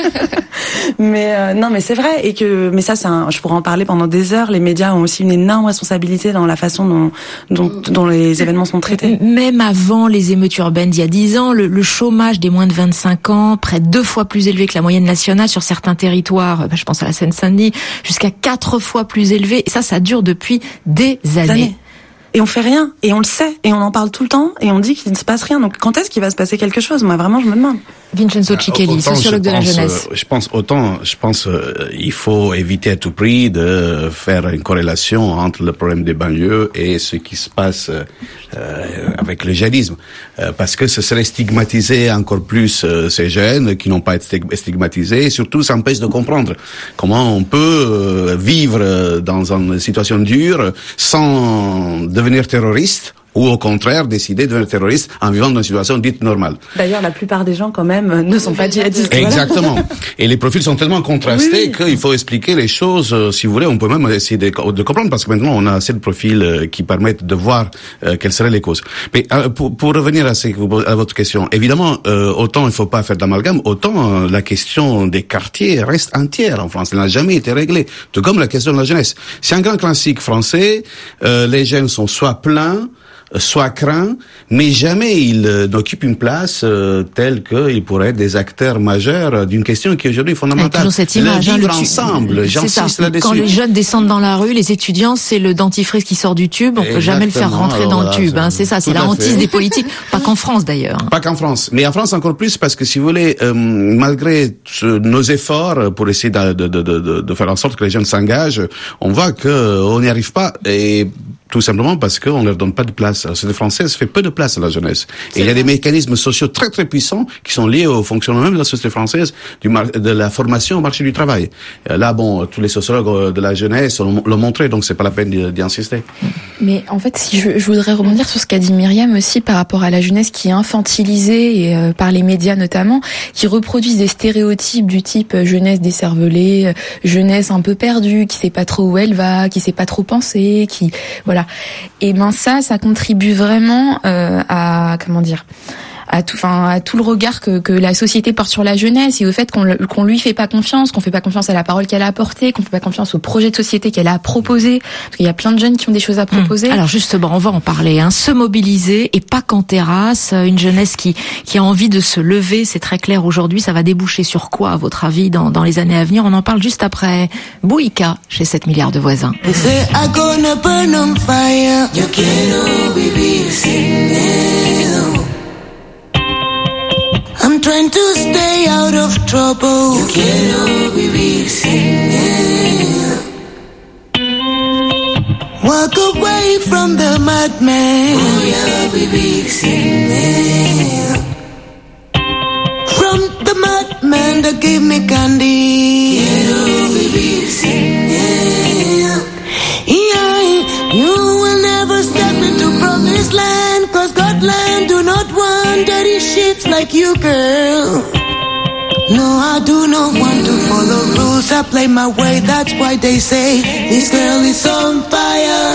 mais euh, non, mais c'est vrai, et que mais ça, c'est un, je pourrais en parler pendant des heures. Les médias ont aussi une énorme responsabilité dans la façon dont dont, dont les événements sont traités. Même avant les émeutes urbaines d'il y a dix ans, le, le chômage des moins de vingt-cinq ans, près de deux fois plus élevé que la moyenne nationale sur certains territoires, bah, je pense à la Seine-Saint-Denis, jusqu'à quatre fois plus élevé. Et ça, ça dure depuis des années. années. Et on fait rien, et on le sait, et on en parle tout le temps, et on dit qu'il ne se passe rien. Donc quand est-ce qu'il va se passer quelque chose? Moi, vraiment, je me demande. Vincenzo Cichelli, sociologue de la jeunesse. Euh, je pense autant, je pense, euh, il faut éviter à tout prix de faire une corrélation entre le problème des banlieues et ce qui se passe euh, avec le djihadisme, euh, parce que ce serait stigmatiser encore plus euh, ces jeunes qui n'ont pas été stigmatisés, et surtout ça empêche de comprendre comment on peut euh, vivre dans une situation dure sans devenir terroriste, ou au contraire décider de devenir terroriste en vivant dans une situation dite normale. D'ailleurs, la plupart des gens quand même ne sont pas djihadistes. Exactement. Voilà. Et les profils sont tellement contrastés oui, oui. qu'il faut expliquer les choses, euh, si vous voulez, on peut même essayer de, de comprendre, parce que maintenant on a assez de profils euh, qui permettent de voir euh, quelles seraient les causes. Mais euh, pour, pour revenir à, ces, à votre question, évidemment, euh, autant il ne faut pas faire d'amalgame, autant euh, la question des quartiers reste entière en France. Elle n'a jamais été réglée, tout comme la question de la jeunesse. C'est un grand classique français, euh, les jeunes sont soit pleins, soient craints, mais jamais ils euh, n'occupent une place euh, telle qu'ils pourraient être des acteurs majeurs d'une question qui est aujourd'hui fondamentale. Toujours cette image, le vivre hein, le ensemble, j'insiste là-dessus. Quand les jeunes descendent dans la rue, les étudiants, c'est le dentifrice qui sort du tube, on Exactement. peut jamais le faire rentrer Alors, dans voilà, le tube. Hein, c'est ça, c'est la hantise des politiques. Pas qu'en France d'ailleurs. Pas qu'en France, mais en France encore plus parce que si vous voulez, euh, malgré ce, nos efforts pour essayer de, de, de, de, de faire en sorte que les jeunes s'engagent, on voit que on n'y arrive pas et tout simplement parce qu'on leur donne pas de place. La société française fait peu de place à la jeunesse. Et il y a des mécanismes sociaux très très puissants qui sont liés au fonctionnement même de la société française, du mar- de la formation au marché du travail. Là, bon, tous les sociologues de la jeunesse l'ont, l'ont montré, donc c'est pas la peine d'y, d'y insister. Mais en fait, si je, je voudrais rebondir sur ce qu'a dit Myriam aussi par rapport à la jeunesse qui est infantilisée et euh, par les médias notamment, qui reproduisent des stéréotypes du type euh, jeunesse décervelée, euh, jeunesse un peu perdue, qui sait pas trop où elle va, qui sait pas trop penser, qui voilà. Et ben ça, ça contribue vraiment euh, à comment dire, à tout, enfin à tout le regard que, que la société porte sur la jeunesse et au fait qu'on, le, qu'on lui fait pas confiance, qu'on fait pas confiance à la parole qu'elle a apportée, qu'on fait pas confiance au projet de société qu'elle a proposé. Parce qu'il y a plein de jeunes qui ont des choses à proposer. Mmh. Alors justement, on va en parler. Hein. Se mobiliser et pas qu'en terrasse. Une jeunesse qui qui a envie de se lever, c'est très clair aujourd'hui. Ça va déboucher sur quoi, à votre avis, dans dans les années à venir? On en parle juste après Bouika chez sept milliards de voisins. I'm trying to stay out of trouble. You quiero vivir sin miedo. Walk away from the madman. Voy a vivir sin miedo. From the madman that gave me candy. Quiero vivir sin miedo. Yeah, you will never step into promised land, 'cause God's land do not want dirty shit like you, girl. No, I do not want to follow rules. I play my way, that's why they say this girl is on fire.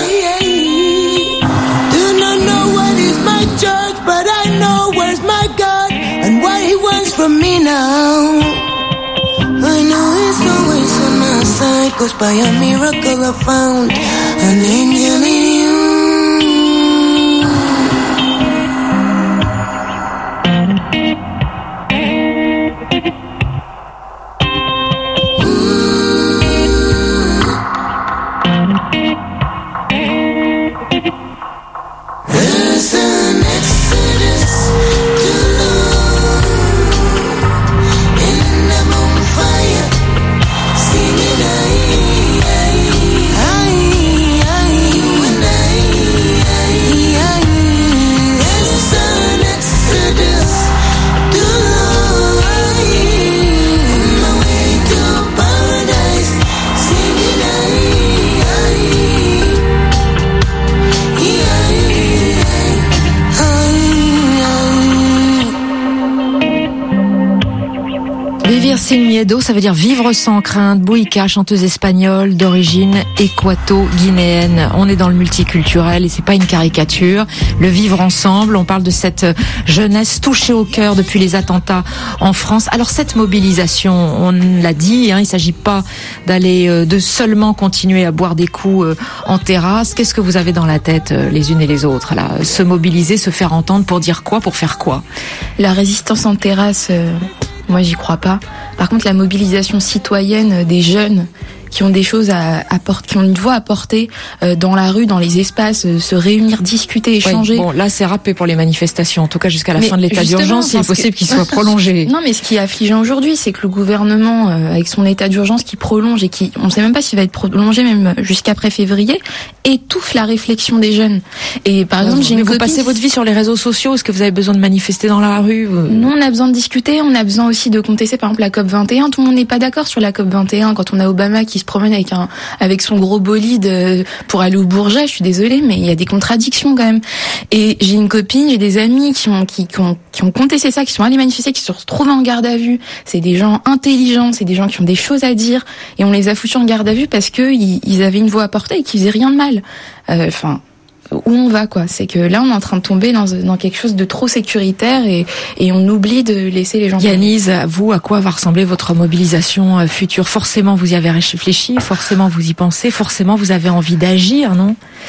Do not know what is my judge, but I know where's my God and what he wants from me now. I know he's always on my side, 'cause by a miracle I found an angel in you. There's an exodus to love in the bonfire, singing aye, aye, aye, aye, you and I, aye, aye. There's an exodus to love on my way to paradise, singing aye, aye, aye. Vivir sin miedo, ça veut dire vivre sans crainte. Bouika, chanteuse espagnole d'origine équato-guinéenne. On est dans le multiculturel et c'est pas une caricature. Le vivre ensemble, on parle de cette jeunesse touchée au cœur depuis les attentats en France. Alors cette mobilisation, on l'a dit, hein, il s'agit pas d'aller, euh, de seulement continuer à boire des coups euh, en terrasse. Qu'est-ce que vous avez dans la tête euh, les unes et les autres là? Se mobiliser, se faire entendre pour dire quoi, pour faire quoi? La résistance en terrasse, euh, moi j'y crois pas. Par contre, la mobilisation citoyenne des jeunes qui ont des choses à apporter, qui ont une voix à porter euh, dans la rue, dans les espaces, euh, se réunir, discuter, échanger. Oui, bon, là c'est râpé pour les manifestations, en tout cas jusqu'à la mais fin de l'état d'urgence, il est possible que... qu'il soit prolongé. Non, mais ce qui est affligeant aujourd'hui, c'est que le gouvernement, euh, avec son état d'urgence qui prolonge et qui, on ne sait même pas s'il va être prolongé même jusqu'après février, étouffe la réflexion des jeunes. Et par exemple, j'ai mais une vous copine... passez votre vie sur les réseaux sociaux, est-ce que vous avez besoin de manifester dans la rue? Nous, on a besoin de discuter, on a besoin aussi de contester par exemple la COP vingt et un. Tout le monde n'est pas d'accord sur la COP vingt et un. Quand on a Obama qui se promène avec un avec son gros bolide pour aller au Bourget, je suis désolée, mais il y a des contradictions quand même. Et j'ai une copine, j'ai des amis qui ont qui, qui ont qui ont contesté ça, qui sont allés manifester, qui se sont retrouvés en garde à vue. C'est des gens intelligents, c'est des gens qui ont des choses à dire, et on les a foutus en garde à vue parce que ils, ils avaient une voix à porter et qu'ils faisaient rien de mal. Enfin. Euh, où on va, quoi. C'est que là, on est en train de tomber dans, dans quelque chose de trop sécuritaire et, et on oublie de laisser les gens... Yanise, vous, à quoi va ressembler votre mobilisation future? Forcément, vous y avez réfléchi, forcément, vous y pensez, forcément, vous avez envie d'agir, non?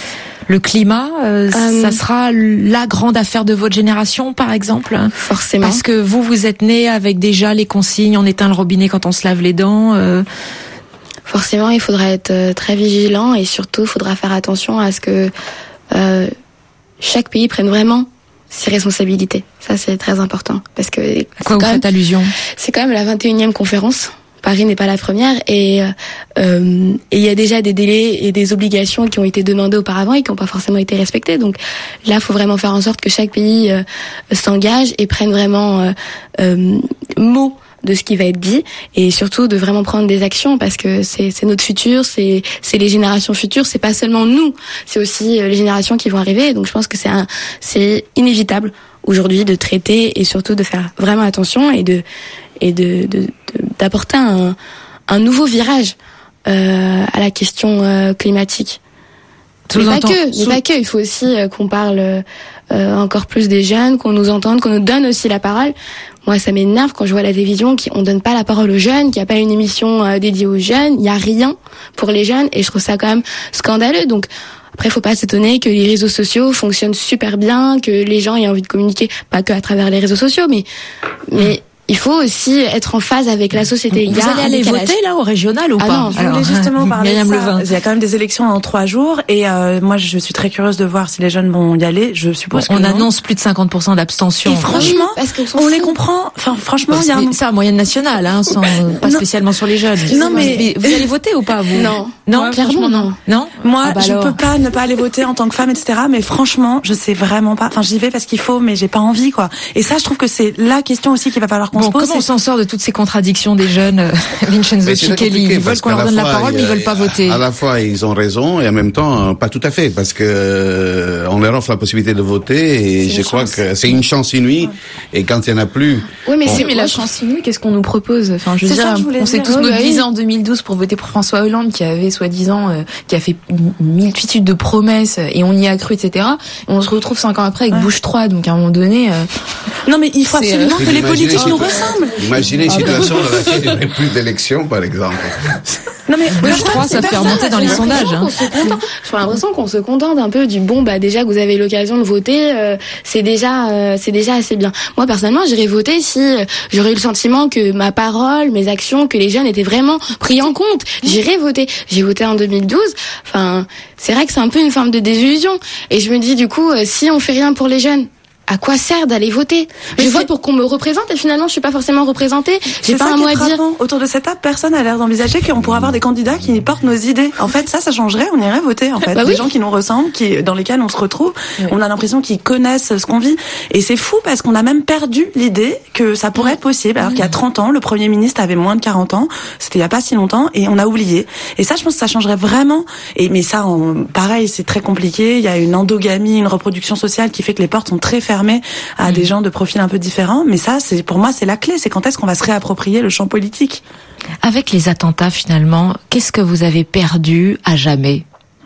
Le climat, euh, euh, ça sera la grande affaire de votre génération, par exemple. Forcément. Parce que vous, vous êtes nés avec déjà les consignes, on éteint le robinet quand on se lave les dents. Euh... Forcément, il faudra être très vigilant et surtout, il faudra faire attention à ce que euh, chaque pays prenne vraiment ses responsabilités. Ça, c'est très important. Parce que à quoi vous faites allusion ? C'est quand même la vingt et unième conférence. Paris n'est pas la première et euh, et il y a déjà des délais et des obligations qui ont été demandées auparavant et qui n'ont pas forcément été respectées. Donc là, il faut vraiment faire en sorte que chaque pays euh, s'engage et prenne vraiment euh, euh, mot de ce qui va être dit et surtout de vraiment prendre des actions parce que c'est c'est notre futur, c'est c'est les générations futures, c'est pas seulement nous, c'est aussi les générations qui vont arriver. Donc je pense que c'est un c'est inévitable aujourd'hui de traiter et surtout de faire vraiment attention et de et de, de, de d'apporter un, un nouveau virage euh, à la question euh, climatique. Mais pas que, mais pas que. Il faut aussi euh, qu'on parle euh, encore plus des jeunes, qu'on nous entende, qu'on nous donne aussi la parole. Moi, ça m'énerve quand je vois à la télévision qu'on donne pas la parole aux jeunes, qu'il n'y a pas une émission euh, dédiée aux jeunes. Il y a rien pour les jeunes et je trouve ça quand même scandaleux. Donc après, faut pas s'étonner que les réseaux sociaux fonctionnent super bien, que les gens aient envie de communiquer, pas que à travers les réseaux sociaux, mais mais il faut aussi être en phase avec la société. Vous allez aller voter là au régional ou ah pas? Non, je voulais justement parler de ça. Il y a quand même des élections dans trois jours et euh, moi je suis très curieuse de voir si les jeunes vont y aller. Je suppose bon, qu'on annonce plus de cinquante pour cent d'abstention. Et franchement, oui, parce on, on les comprend. Enfin, franchement, il y a un... ça moyenne nationale, hein, sans, pas spécialement sur les jeunes. Non mais... mais vous allez voter ou pas vous? Non, non, moi, clairement non. Non. Moi, ah bah je alors. peux pas ne pas aller voter en tant que femme, et cetera. Mais franchement, je sais vraiment pas. Enfin, j'y vais parce qu'il faut, mais j'ai pas envie, quoi. Et ça, je trouve que c'est la question aussi qu'il va falloir qu'on bon, se pose. Comment on s'en sort de toutes ces contradictions des jeunes, euh, Vincenzo Cichelli? Ils veulent qu'on leur donne la parole, mais ils veulent pas voter. À la fois, ils ont raison, et en même temps, pas tout à fait, parce que euh, on leur offre la possibilité de voter, et je crois chance. que c'est une chance inouïe. Ouais. Et quand il y en a plus. Oui, mais bon, si, mais la chance inouïe, qu'est-ce qu'on nous propose? Enfin, je veux dire, on s'est tous mobilisés en deux mille douze pour voter pour François Hollande, qui avait soi-disant, euh, qui a fait une multitude de promesses, et on y a cru, et cetera. Et on se retrouve cinq ans après avec ouais. Bush trois, donc à un moment donné. Euh, non, mais il faut absolument euh, que les politiques nous ressemblent. Imaginez une situation dans laquelle il n'y aurait plus d'élections, par exemple. Non mais Bush trois, ça fait remonter dans les sondages. Hein. J'ai l'impression qu'on se contente un peu du bon, bah déjà que vous avez l'occasion de voter, euh, c'est déjà, euh, c'est déjà assez bien. Moi personnellement, j'irais voter si euh, j'aurais eu le sentiment que ma parole, mes actions, que les jeunes étaient vraiment pris en compte. J'irais voter. J'ai voté en deux mille douze. Enfin, c'est vrai que c'est un peu une forme de désillusion. Et je me dis du coup, euh, si on fait rien pour les jeunes, à quoi sert d'aller voter? Mais je vote pour qu'on me représente et finalement je suis pas forcément représentée. J'ai pas un mot à dire. Autour de cette table, personne n'a l'air d'envisager qu'on pourrait avoir des candidats qui portent nos idées. En fait, ça, ça changerait. On irait voter. En fait, bah des oui. gens qui nous ressemblent, qui dans lesquels on se retrouve. Oui. On a l'impression qu'ils connaissent ce qu'on vit. Et c'est fou parce qu'on a même perdu l'idée que ça pourrait être possible. Alors qu'il y a trente ans, le Premier ministre avait moins de quarante ans. C'était il y a pas si longtemps et on a oublié. Et ça, je pense que ça changerait vraiment. Et mais ça, on, pareil, c'est très compliqué. Il y a une endogamie, une reproduction sociale qui fait que les portes sont très fermées à mmh. des gens de profils un peu différents, mais ça, c'est pour moi, c'est la clé. C'est quand est-ce qu'on va se réapproprier le champ politique? Avec les attentats, finalement, qu'est-ce que vous avez perdu à jamais?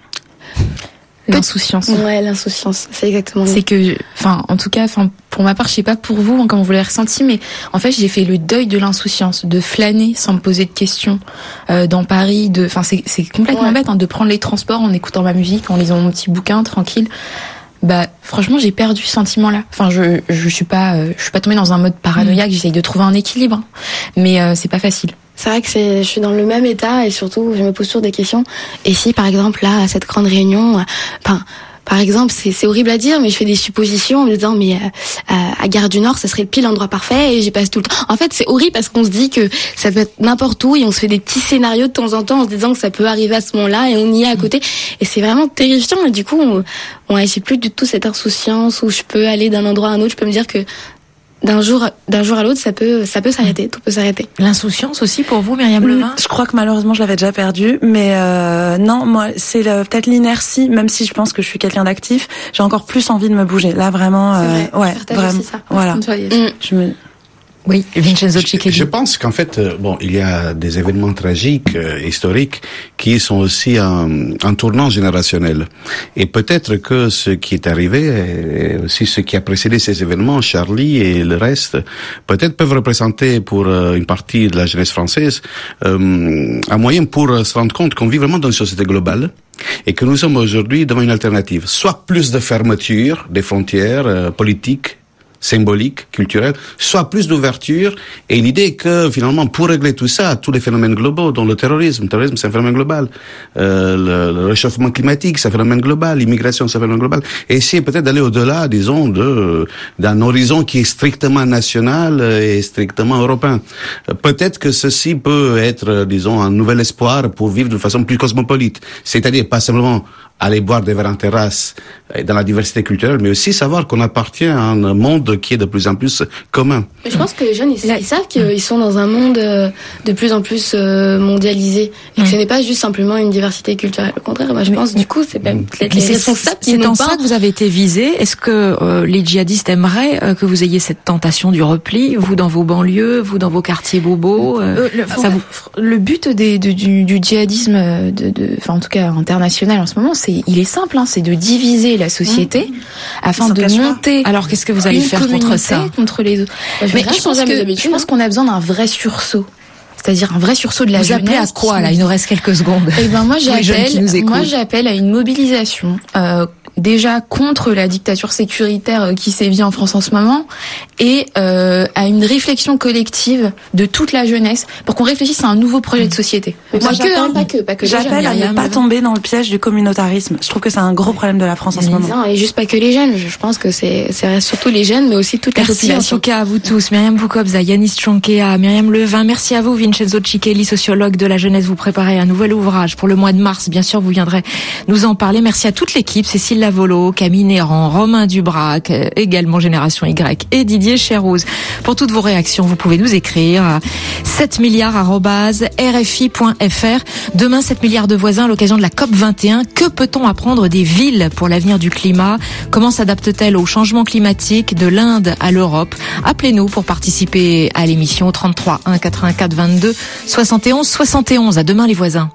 L'insouciance. Ouais, l'insouciance. C'est exactement. C'est que, enfin, en tout cas, enfin, pour ma part, je sais pas pour vous, hein, comment vous l'avez ressenti, mais en fait, j'ai fait le deuil de l'insouciance, de flâner sans me poser de questions euh, dans Paris. De, enfin, c'est, c'est complètement ouais. bête hein, de prendre les transports en écoutant ma musique, en lisant mon petit bouquin tranquille. Bah franchement j'ai perdu ce sentiment là. Enfin je je suis pas euh, je suis pas tombée dans un mode paranoïaque, mmh. j'essaye de trouver un équilibre hein. mais euh, c'est pas facile. C'est vrai que c'est je suis dans le même état et surtout je me pose toujours des questions. Et si par exemple là à cette grande réunion enfin euh, par exemple, c'est, c'est horrible à dire, mais je fais des suppositions en me disant, mais euh, à Gare du Nord, ça serait le pile endroit parfait, et j'y passe tout le temps. En fait, c'est horrible parce qu'on se dit que ça peut être n'importe où, et on se fait des petits scénarios de temps en temps en se disant que ça peut arriver à ce moment-là, et on y est à côté. Et c'est vraiment terrifiant, et du coup, on, on j'ai plus du tout cette insouciance où je peux aller d'un endroit à un autre, je peux me dire que d'un jour d'un jour à l'autre ça peut ça peut s'arrêter, tout peut s'arrêter. L'insouciance aussi pour vous, Myriam Levin? Je crois que malheureusement je l'avais déjà perdu, mais euh, non, moi c'est le, peut-être l'inertie, même si je pense que je suis quelqu'un d'actif, j'ai encore plus envie de me bouger. Là vraiment euh, c'est vrai, ouais, vraiment. Ça. Voilà. Mmh. Je me Oui, Vincenzo Cichelli. Je pense qu'en fait, bon, il y a des événements tragiques, euh, historiques, qui sont aussi un, un tournant générationnel. Et peut-être que ce qui est arrivé, et aussi ce qui a précédé ces événements, Charlie et le reste, peut-être peuvent représenter pour euh, une partie de la jeunesse française euh, un moyen pour se rendre compte qu'on vit vraiment dans une société globale, Et que nous sommes aujourd'hui devant une alternative. Soit plus de fermeture des frontières euh, politiques, symbolique, culturel, soit plus d'ouverture, et l'idée est que finalement pour régler tout ça, tous les phénomènes globaux, dont le terrorisme, le terrorisme c'est un phénomène global, euh, le, le réchauffement climatique c'est un phénomène global, l'immigration c'est un phénomène global, et essayer peut-être d'aller au-delà, disons, de d'un horizon qui est strictement national et strictement européen. Peut-être que ceci peut être, disons, un nouvel espoir pour vivre de façon plus cosmopolite, c'est-à-dire pas simplement aller boire des verres en terrasse dans la diversité culturelle, mais aussi savoir qu'on appartient à un monde qui est de plus en plus commun. Mais je pense que les jeunes, ils, ils savent qu'ils sont dans un monde de plus en plus mondialisé, et que ce n'est pas juste simplement une diversité culturelle. Au contraire, moi, je pense, du coup, c'est même peut-être les responsables qui nous C'est en ça que vous avez été visés. Est-ce que euh, les djihadistes aimeraient euh, que vous ayez cette tentation du repli, vous dans vos banlieues, vous dans vos quartiers bobos euh, euh, le, ça vous... le but des, de, du, du djihadisme, de, de, enfin en tout cas international en ce moment, c'est il est simple, hein, c'est de diviser la société mmh. afin de monter. Alors qu'est-ce que vous allez faire contre ça, contre les autres? Mais je pense, que, je pense qu'on a besoin d'un vrai sursaut. C'est-à-dire un vrai sursaut de la vous jeunesse. Vous appelez à quoi, là? Il nous reste quelques secondes. Eh ben, moi, j'appelle, moi, j'appelle à une mobilisation, euh, déjà contre la dictature sécuritaire qui sévit en France en ce moment, et euh, à une réflexion collective de toute la jeunesse pour qu'on réfléchisse à un nouveau projet de société. Mais moi, que, hein, pas que, pas que. J'appelle à ne pas tomber dans le piège du communautarisme. Je trouve que c'est un gros problème de la France en ce moment. Non, et juste pas que les jeunes. Je pense que c'est, c'est surtout les jeunes, mais aussi toute la merci population. Merci en tout cas à vous tous. Myriam Boukobza, Yanis Chonkea, Myriam Levin. Merci à vous, Vincenzo Cichelli, sociologue de la jeunesse. Vous préparez un nouvel ouvrage pour le mois de mars. Bien sûr, vous viendrez nous en parler. Merci à toute l'équipe. Cécile Lavolo, Camille Néran, Romain Dubrac, également Génération Y, et Didier Chérouz. Pour toutes vos réactions, vous pouvez nous écrire à sept milliards arobase r f i point f r. Demain, sept milliards de voisins à l'occasion de la COP vingt et un. Que peut-on apprendre des villes pour l'avenir du climat? Comment s'adaptent-elles au changement climatique de l'Inde à l'Europe? Appelez-nous pour participer à l'émission au trente-trois un quatre-vingt-quatre vingt-deux soixante et onze soixante et onze. À demain les voisins.